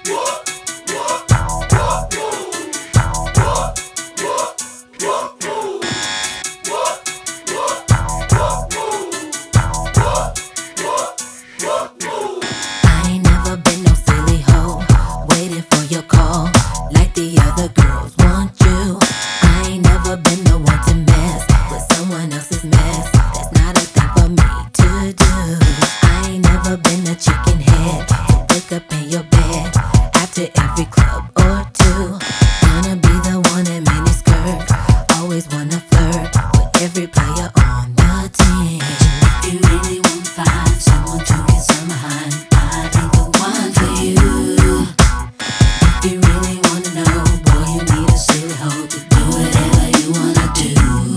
I ain't never been no silly hoe, waiting for your call, like the other girls want you. I ain't never been the one to mess with someone else's mess. That's not a thing for me to do. I ain't never been a chicken head to wake up in your bed after every club or two. Wanna be the one in mini skirt, always wanna flirt with every player on the team. If you really wanna find someone to get some behind, I ain't the one for you. If you really wanna know, boy, you need a silly hoe to do whatever you wanna do.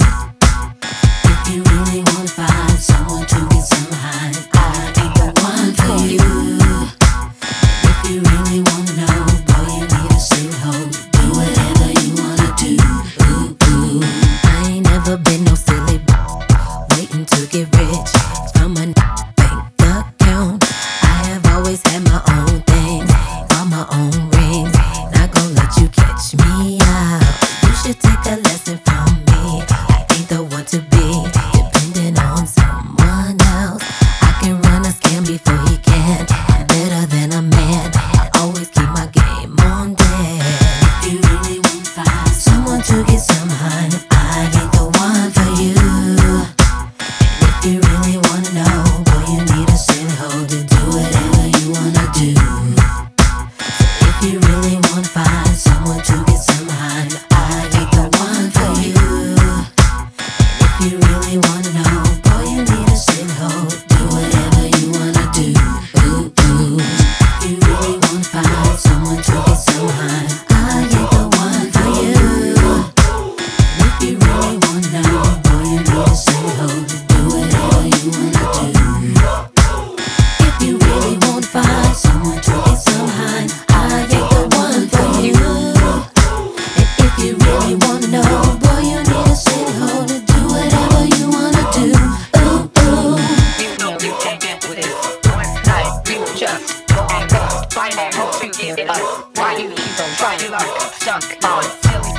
If you really wanna find someone to get some behind, I ain't the one for you. If you really wanna know, boy, you need a silly hoe to do whatever you wanna do. Ooh, ooh. I ain't never been no silly waiting to get rich from a bank account. I have always had my own thing, bought my own rings. Not gonna let you catch me out. You should take a lesson from me. I ain't the one to be dependent on someone else. I can run a scam before he can. I'm better than a man. I always keep my game on deck. If you really wanna find someone to get some behind, I ain't the one for you. If you really wanna know, boy, you need a silly hoe to do whatever you wanna do. So if you really wanna find someone to get some behind, I ain't the one for you. If you really wanna know, boy, you need a silly hoe to do whatever you wanna do. Ooh, ooh. If you really wanna find someone to get some behind, I ain't the one for you. If you really wanna know, boy, you need a silly hoe to do whatever you wanna do. If you really wanna find someone to get some behind, I ain't the one for you. And if you really wanna know, boy, you need a silly hoe to do whatever you wanna do. Ooh, ooh. You know you can't get with it. One night, you just go on go. Find that hope and give it up. Why you even try to look stuck on silly